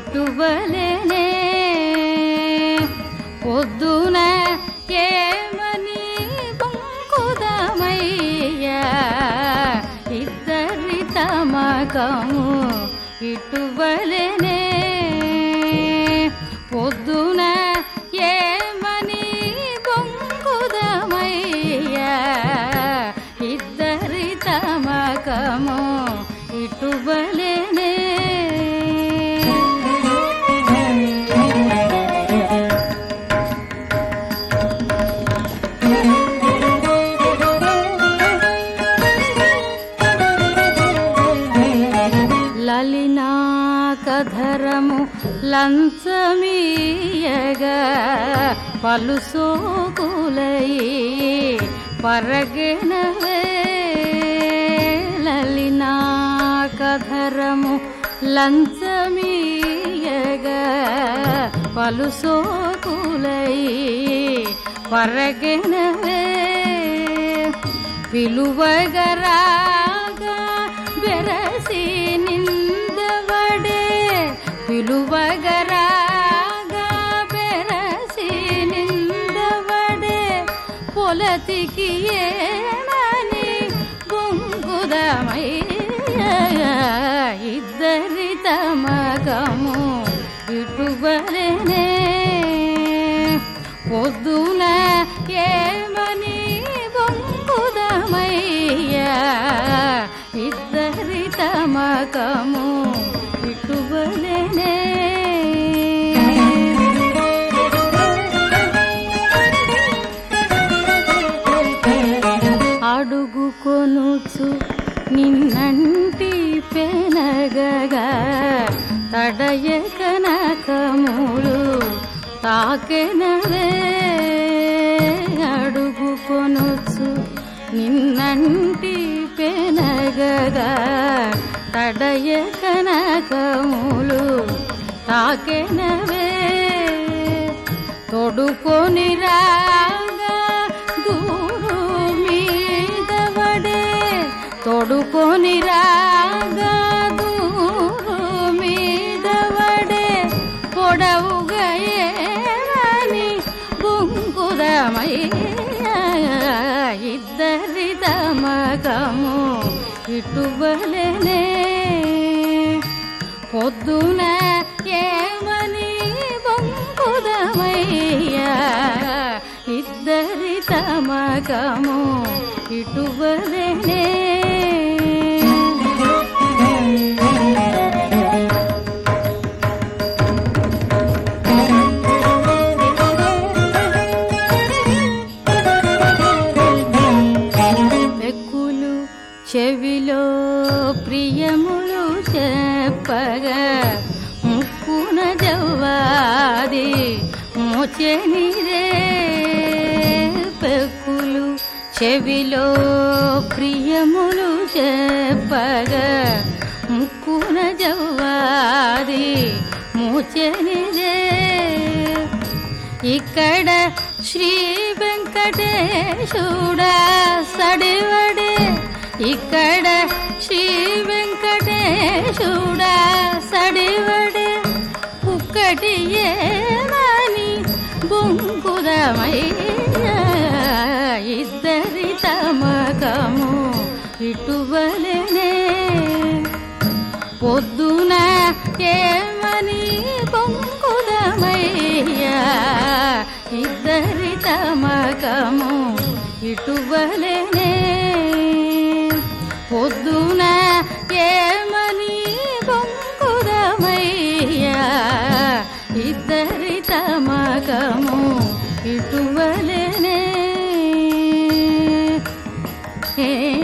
ఇటువలెనే పొద్దున ఏమని బొంకుదమయ్యా ఇద్దరి తమకము ఇటువలెనే పొద్దున ఏమని బొంకుదమయ్యా ఇద్దరి తమకము ఇటువలెనే లలినాకధరము లంచమీయగా పలుసోకులై పరగెనవే లలినాకధరము లంచమీయగా పలుసోకులై పరగెనవే పిలువగరాగా బెరసి నిందవడే పిలువగరాగా బెరసి నిందవడే పొలతికి ఏమని బొంగుదమయ్యా ఇద్దరి తమకము ఇటువలెనే పొద్దున ఏమని బొంగుదమయ్యా ఇద్దరి తమకము ఇటువలెనే అడుగుకొనుచు నిన్నంటి పెనగగా తడయక నఖములు తాకెనవే అడుగుకొనుచు నిన్నంటి పెనగగా తడయక నఖములు తాకెనవే తొడుకొని రాగా దూరు మీదవడే తొడుకొని రాగా దూరు మీదవడే పొడవుగా ఏమని బొంకుదమయ్యా ఇద్దరి తమకము ఇటువలెనే పొద్దున ఏమని బొంకుదమయ్యా ఇద్దరి తమకము ఇటువలెనే పెక్కులు చెవిలో ప్రియములు చెప్పగా ముక్కున జవ్వాది మోచెనిరే పెక్కులు చెవిలో ప్రియములు చెప్పగా ముక్కున జవ్వాది మోచెనిరే ఇక్కడ శ్రీ వెంకటేశుడా సడివడే ఇక్కడ శ్రీ వెంకటేశుడా సడివడే ఒక్కటి ఏమని బొంకుదమయ్యా ఇద్దరి తమకము ఇటువలెనే పొద్దున ఏమని బొంకుదమయ్యా ఇద్దరి తమకము ఇటువలెనే పొద్దున ఏమని బొంకుదమయ్యా ఇద్దరి తమకము ఇటువలెనే